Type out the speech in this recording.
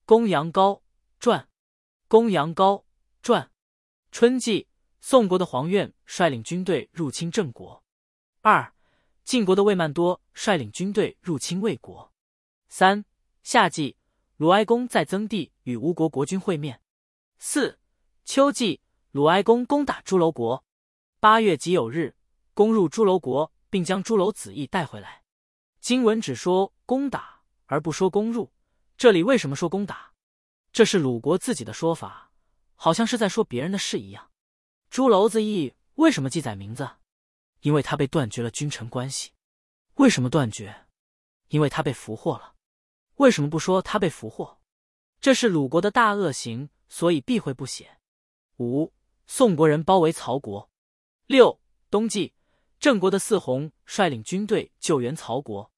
公羊羔传。公羊羔传。春季，宋国的黄苑率领军队入侵郑国。2. 晋国的魏曼多率领军队入侵魏国。3. 夏季，鲁哀公在曾地与吴国国君会面。4. 秋季，鲁哀公攻打朱楼国。8月己酉日，攻入朱楼国，并将朱楼子义带回来。经文只说攻打，而不说攻入，这里为什么说攻打？这是鲁国自己的说法，好像是在说别人的事一样。朱楼子义为什么记载名字？因为他被断绝了君臣关系。为什么断绝？因为他被俘获了。为什么不说他被俘获？这是鲁国的大恶行，所以避讳不写。5. 宋国人包围曹国。6. 冬季，郑国的四弘率领军队救援曹国。